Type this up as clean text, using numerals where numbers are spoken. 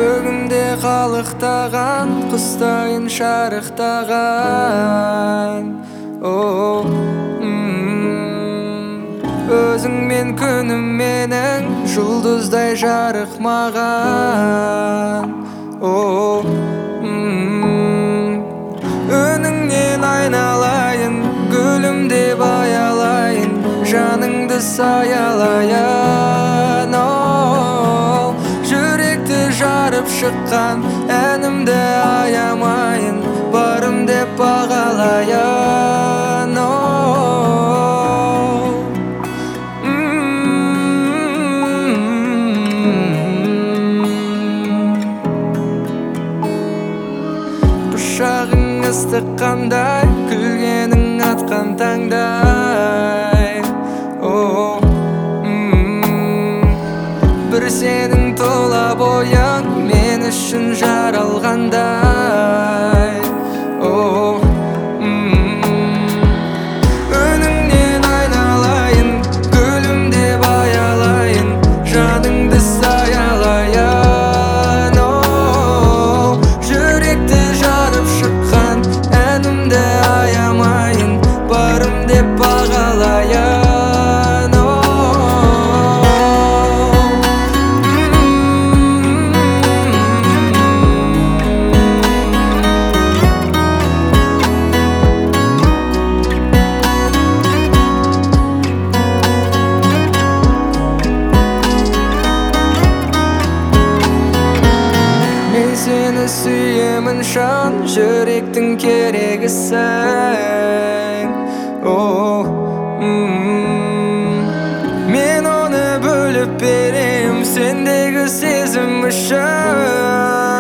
көгімде қалықтаған құстайын шарықтаған. Өзіңмен күнім менің жұлдыздай жарық маған. Өніңнен айналайын, гүлім деп аялайын, жаныңды саялайын. Жүректі жарып шыққан әнімді аямайын, барым деп бағалайын. Құшағың ыстық қандай, күлгенің атқан таңдай. Бір сенің тола бойың мен үшін жаралғандай. Өніңнен айналайын, гүлім деп аялайын, жаныңды саялайын. Жүректі жарып шыққан әнімді аямайын, барым деп бағалайын. Мен сені сүйемін шын, жүректің керегісің. Мен оны бөліп берем сендегі сезім үшін.